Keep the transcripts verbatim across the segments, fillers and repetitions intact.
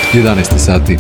jedanaest sati.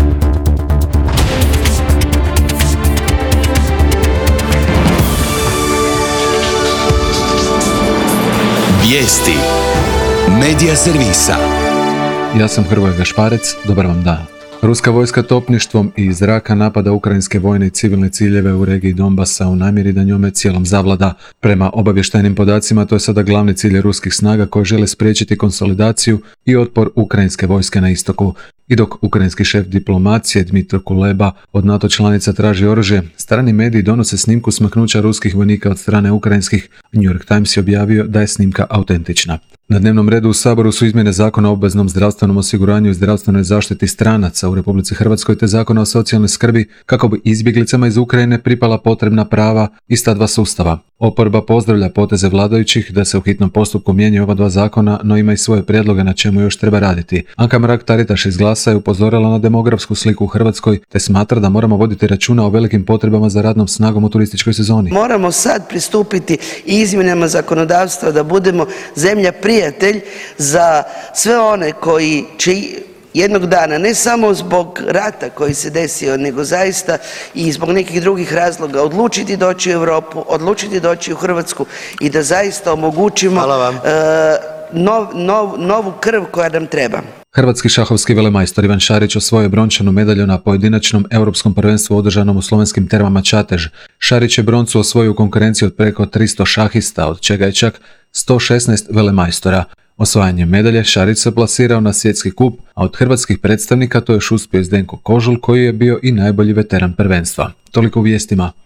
Vijesti Medija servisa. Ja sam Hrvoje Gašparec, dobar vam dan. Ruska vojska topništvom i iz zraka napada ukrajinske vojne i civilne ciljeve u regiji Donbasa u namjeri da njome cijelom zavlada. Prema obavještajnim podacima, to je sada glavni cilj ruskih snaga koje žele spriječiti konsolidaciju i otpor ukrajinske vojske na istoku. I dok ukrajinski šef diplomacije Dmitro Kuleba od NATO članica traži oružje, strani mediji donose snimku smaknuća ruskih vojnika od strane ukrajinskih. New York Times je objavio da je snimka autentična. Na dnevnom redu u Saboru su izmjene Zakona o obveznom zdravstvenom osiguranju i zdravstvenoj zaštiti stranaca u Republici Hrvatskoj te Zakona o socijalnoj skrbi kako bi izbjeglicama iz Ukrajine pripala potrebna prava iz ta dva sustava. Oporba pozdravlja poteze vladajućih da se u hitnom postupku mijenjaju ova dva zakona, no ima i svoje prijedloge na čemu još treba raditi. Anka Mrak-Taritaš iz Glasa je upozorila na demografsku sliku u Hrvatskoj te smatra da moramo voditi računa o velikim potrebama za radnom snagom u turističkoj sezoni. Moramo sad pristupiti izmjenama zakonodavstva da budemo zemlja prijatelj za sve one koji će jednog dana, ne samo zbog rata koji se desio, nego zaista i zbog nekih drugih razloga odlučiti doći u Europu, odlučiti doći u Hrvatsku i da zaista omogućimo uh, nov, nov, novu krv koja nam treba. Hrvatski šahovski velemajstor Ivan Šarić osvojio je brončanu medalju na pojedinačnom europskom prvenstvu održanom u slovenskim termama Čatež. Šarić je broncu osvojio u konkurenciji od preko tristo šahista, od čega je čak sto šesnaest velemajstora. Osvajanjem medalje Šarić se plasirao na svjetski kup, a od hrvatskih predstavnika to još uspio Zdenko Kožul koji je bio i najbolji veteran prvenstva. Toliko u vijestima.